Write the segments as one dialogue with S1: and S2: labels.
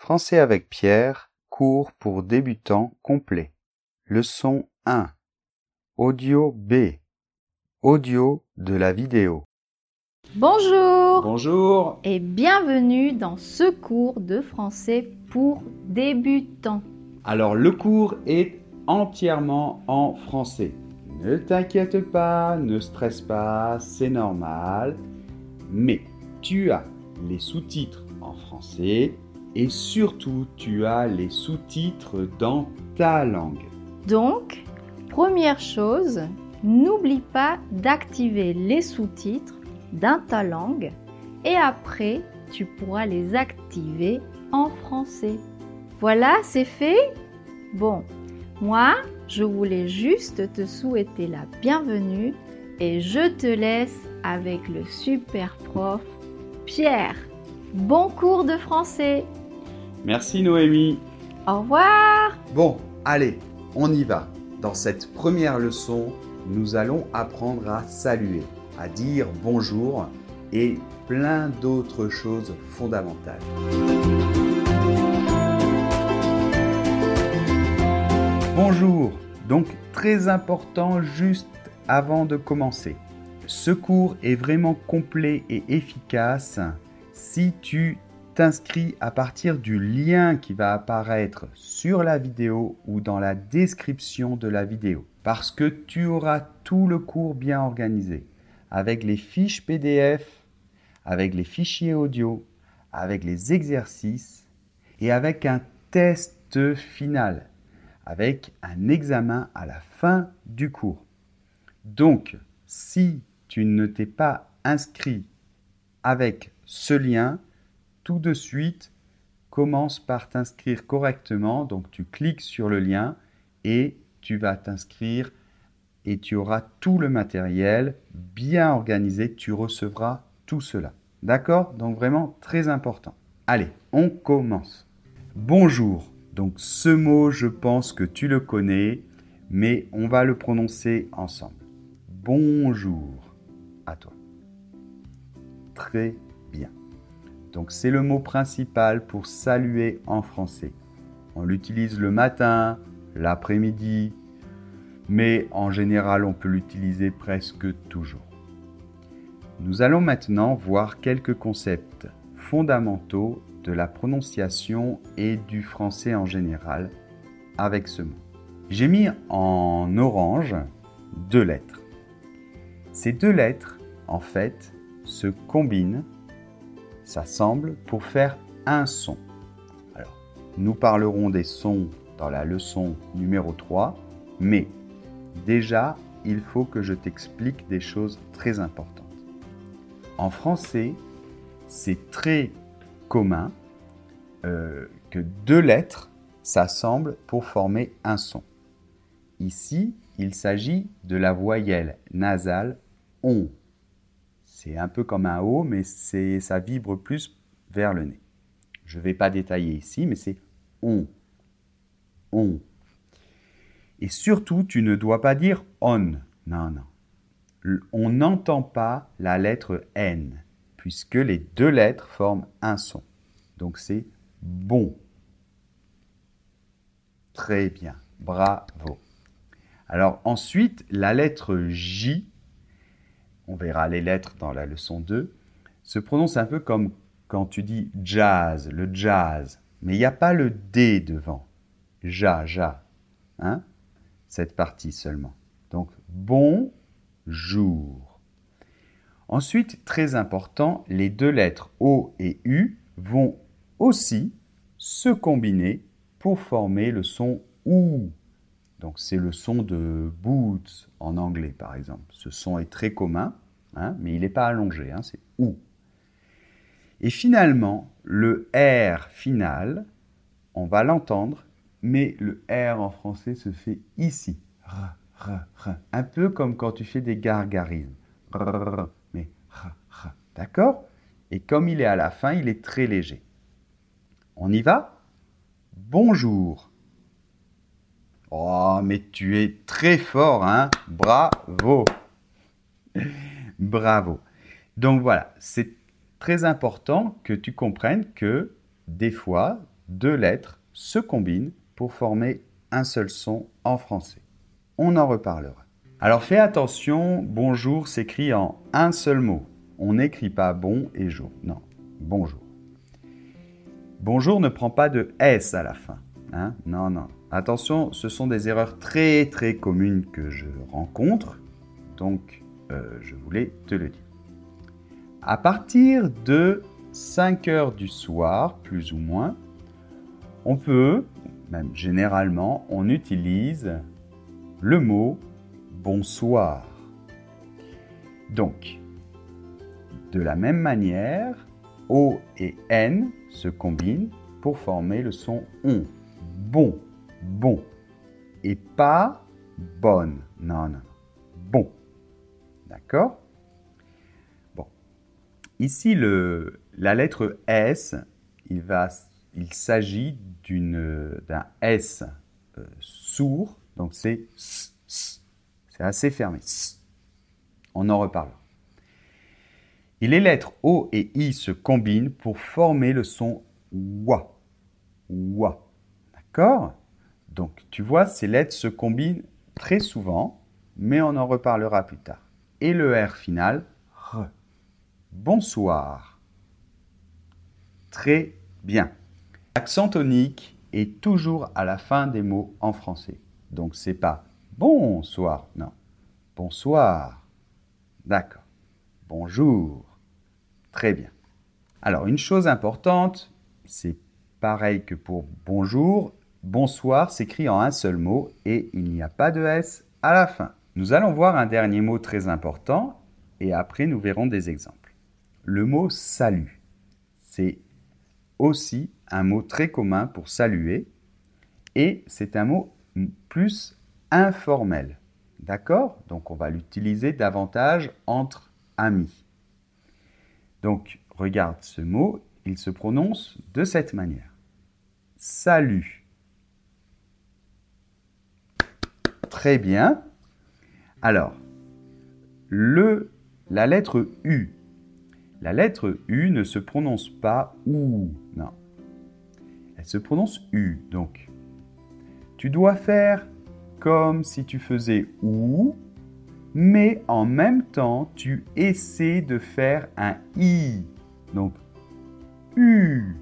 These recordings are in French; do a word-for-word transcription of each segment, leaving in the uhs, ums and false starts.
S1: Français avec Pierre, cours pour débutants complet. Leçon un. Audio B. Audio de la vidéo.
S2: Bonjour
S3: Bonjour
S2: et bienvenue dans ce cours de français pour débutants.
S3: Alors le cours est entièrement en français. Ne t'inquiète pas, ne stresse pas, c'est normal. Mais tu as les sous-titres en français et surtout tu as les sous-titres dans ta langue.
S2: Donc, première chose, n'oublie pas d'activer les sous-titres dans ta langue et après, tu pourras les activer en français. Voilà, c'est fait? Bon, moi, je voulais juste te souhaiter la bienvenue et je te laisse avec le super prof Pierre. Bon cours de français.
S3: Merci Noémie.
S2: Au revoir.
S1: Bon, allez, on y va. Dans cette première leçon, nous allons apprendre à saluer, à dire bonjour et plein d'autres choses fondamentales. Bonjour, donc très important juste avant de commencer. Ce cours est vraiment complet et efficace si tu t'inscris à partir du lien qui va apparaître sur la vidéo ou dans la description de la vidéo. Parce que tu auras tout le cours bien organisé, avec les fiches P D F, avec les fichiers audio, avec les exercices et avec un test final, avec un examen à la fin du cours. Donc, si tu ne t'es pas inscrit avec ce lien, tout de suite, commence par t'inscrire correctement. Donc, tu cliques sur le lien et tu vas t'inscrire et tu auras tout le matériel bien organisé. Tu recevras tout cela. D'accord? Donc, vraiment très important. Allez, on commence. Bonjour. Donc, ce mot, je pense que tu le connais, mais on va le prononcer ensemble. Bonjour à toi. Très bien. Donc, c'est le mot principal pour saluer en français. On l'utilise le matin, l'après-midi, mais en général, on peut l'utiliser presque toujours. Nous allons maintenant voir quelques concepts fondamentaux de la prononciation et du français en général avec ce mot. J'ai mis en orange deux lettres. Ces deux lettres, en fait, se combinent, s'assemblent pour faire un son. Alors, nous parlerons des sons dans la leçon numéro trois, mais déjà, il faut que je t'explique des choses très importantes. En français, c'est très commun euh, que deux lettres s'assemblent pour former un son. Ici, il s'agit de la voyelle nasale on. C'est un peu comme un O, mais c'est, ça vibre plus vers le nez. Je ne vais pas détailler ici, mais c'est on. On. Et surtout, tu ne dois pas dire on. Non, non. On n'entend pas la lettre N, puisque les deux lettres forment un son. Donc c'est bon. Très bien. Bravo. Alors ensuite, la lettre J, on verra les lettres dans la leçon deux, se prononce un peu comme quand tu dis jazz, le jazz. Mais il n'y a pas le D devant. Ja, ja. Hein? Cette partie seulement. Donc, bonjour. Ensuite, très important, les deux lettres O et U vont aussi se combiner pour former le son OU. Donc, c'est le son de boots en anglais, par exemple. Ce son est très commun, hein, mais il n'est pas allongé, hein, c'est OU. Et finalement, le R final, on va l'entendre, mais le R en français se fait ici. R, r, r. Un peu comme quand tu fais des gargarismes. R, r, mais r, r. D'accord? Et comme il est à la fin, il est très léger. On y va? Bonjour. Oh, mais tu es très fort, hein? Bravo! Bravo. Donc voilà, c'est très important que tu comprennes que des fois, deux lettres se combinent pour former un seul son en français. On en reparlera. Alors fais attention, bonjour s'écrit en un seul mot. On n'écrit pas bon et jour. Non, bonjour. Bonjour ne prend pas de S à la fin. Hein? Non, non. Attention, ce sont des erreurs très très communes que je rencontre. Donc, euh, je voulais te le dire. À partir de cinq heures du soir, plus ou moins, on peut, même généralement, on utilise le mot bonsoir. Donc, de la même manière, O et N se combinent pour former le son on. Bon, bon. Et pas bonne. Non, non, non. Bon. D'accord? Bon. Ici, le, la lettre S, il, va, il s'agit d'une, d'un S euh, sourd. Donc, c'est S, S. C'est assez fermé. S. On en reparlera. Et les lettres O et I se combinent pour former le son WA. WA. D'accord? Donc, tu vois, ces lettres se combinent très souvent, mais on en reparlera plus tard. Et le R final, R. Bonsoir. Très bien. L'accent tonique est toujours à la fin des mots en français. Donc, c'est pas bonsoir, non. Bonsoir. D'accord. Bonjour. Très bien. Alors, une chose importante, c'est pareil que pour bonjour. Bonsoir s'écrit en un seul mot et il n'y a pas de S à la fin. Nous allons voir un dernier mot très important et après nous verrons des exemples. Le mot salut. C'est aussi un mot très commun pour saluer et c'est un mot plus informel. D'accord? Donc, on va l'utiliser davantage entre amis. Donc, regarde ce mot, il se prononce de cette manière. Salut. Très bien. Alors, le, la lettre U. La lettre U ne se prononce pas OU, non. Elle se prononce U, donc. Tu dois faire comme si tu faisais OU, mais en même temps, tu essaies de faire un I. Donc, U.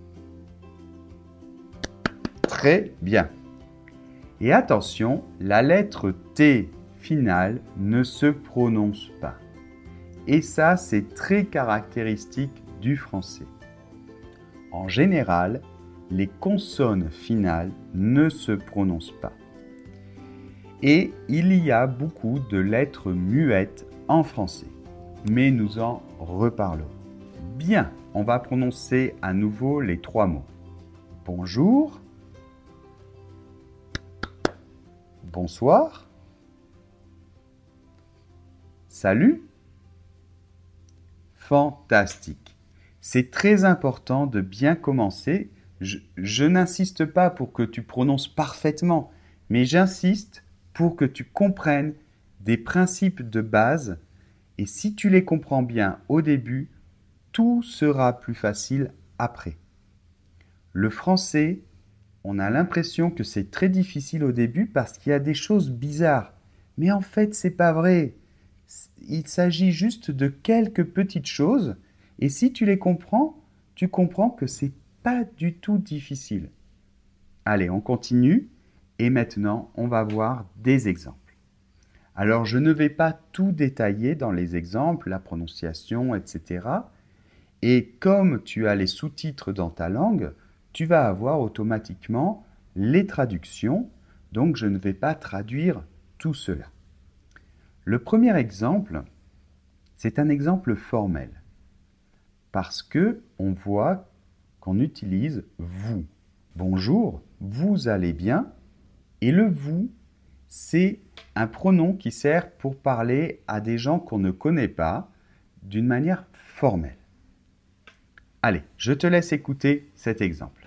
S1: Très bien. Et attention, la lettre T finale ne se prononce pas. Et ça, c'est très caractéristique du français. En général, les consonnes finales ne se prononcent pas. Et il y a beaucoup de lettres muettes en français. Mais nous en reparlerons. Bien, on va prononcer à nouveau les trois mots. Bonjour. Bonsoir. Salut. Fantastique. C'est très important de bien commencer. Je, je n'insiste pas pour que tu prononces parfaitement, mais j'insiste pour que tu comprennes des principes de base. Et si tu les comprends bien au début, tout sera plus facile après. Le français, on a l'impression que c'est très difficile au début parce qu'il y a des choses bizarres. Mais en fait, c'est pas vrai. Il s'agit juste de quelques petites choses. Et si tu les comprends, tu comprends que c'est pas du tout difficile. Allez, on continue. Et maintenant, on va voir des exemples. Alors, je ne vais pas tout détailler dans les exemples, la prononciation, et cetera. Et comme tu as les sous-titres dans ta langue, tu vas avoir automatiquement les traductions. Donc, je ne vais pas traduire tout cela. Le premier exemple, c'est un exemple formel. Parce qu'on voit qu'on utilise « vous ». Bonjour, vous allez bien ? Et le « vous », c'est un pronom qui sert pour parler à des gens qu'on ne connaît pas d'une manière formelle. Allez, je te laisse écouter cet exemple.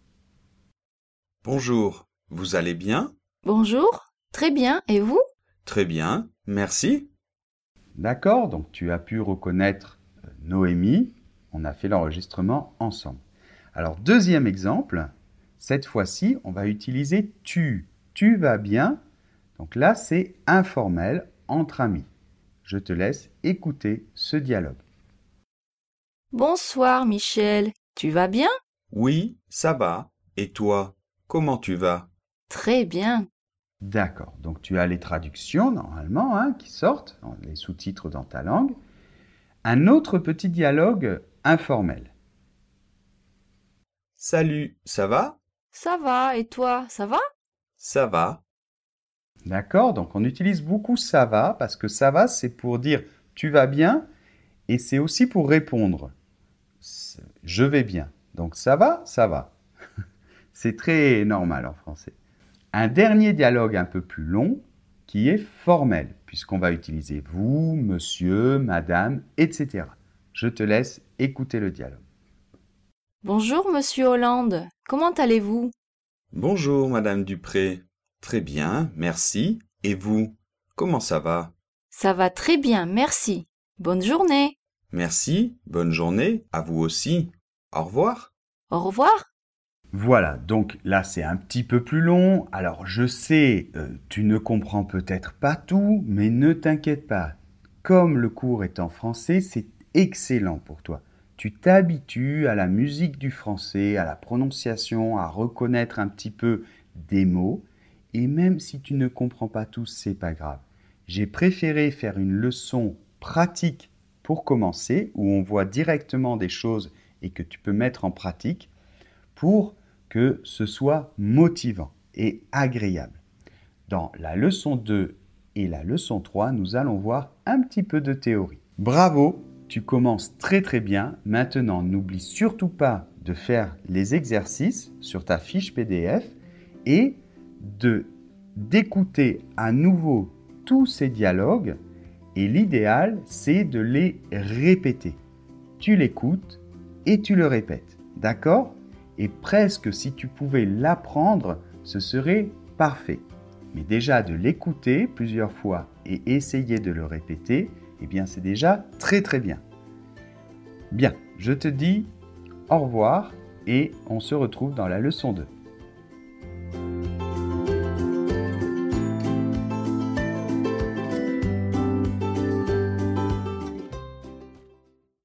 S3: Bonjour, vous allez bien?
S2: Bonjour, très bien, et vous?
S3: Très bien, merci.
S1: D'accord, donc tu as pu reconnaître Noémie, on a fait l'enregistrement ensemble. Alors, deuxième exemple, cette fois-ci, on va utiliser tu. Tu vas bien? Donc là, c'est informel, entre amis. Je te laisse écouter ce dialogue.
S4: Bonsoir Michel, tu vas bien?
S5: Oui, ça va. Et toi, comment tu vas?
S4: Très bien.
S1: D'accord, donc tu as les traductions normalement hein, qui sortent, les sous-titres dans ta langue. Un autre petit dialogue informel.
S5: Salut, ça va?
S4: Ça va, et toi, ça va?
S5: Ça va.
S1: D'accord, donc on utilise beaucoup ça va parce que ça va c'est pour dire tu vas bien et c'est aussi pour répondre. Je vais bien. Donc ça va, ça va. C'est très normal en français. Un dernier dialogue un peu plus long qui est formel puisqu'on va utiliser vous, monsieur, madame, et cetera. Je te laisse écouter le dialogue.
S4: Bonjour Monsieur Hollande, comment allez-vous?
S5: Bonjour, Madame Dupré. Très bien, merci. Et vous, comment ça va?
S4: Ça va très bien, merci. Bonne journée.
S5: Merci, bonne journée, à vous aussi. Au revoir.
S4: Au revoir.
S1: Voilà, donc là c'est un petit peu plus long. Alors je sais, euh, tu ne comprends peut-être pas tout, mais ne t'inquiète pas. Comme le cours est en français, c'est excellent pour toi. Tu t'habitues à la musique du français, à la prononciation, à reconnaître un petit peu des mots. Et même si tu ne comprends pas tout, c'est pas grave. J'ai préféré faire une leçon pratique pour commencer, où on voit directement des choses et que tu peux mettre en pratique pour que ce soit motivant et agréable. Dans la leçon deux et la leçon trois, nous allons voir un petit peu de théorie. Bravo, tu commences très très bien. Maintenant, n'oublie surtout pas de faire les exercices sur ta fiche P D F et de d'écouter à nouveau tous ces dialogues. Et l'idéal, c'est de les répéter. Tu l'écoutes et tu le répètes. D'accord ? Et presque si tu pouvais l'apprendre, ce serait parfait. Mais déjà de l'écouter plusieurs fois et essayer de le répéter, eh bien c'est déjà très très bien. Bien, je te dis au revoir et on se retrouve dans la leçon deux.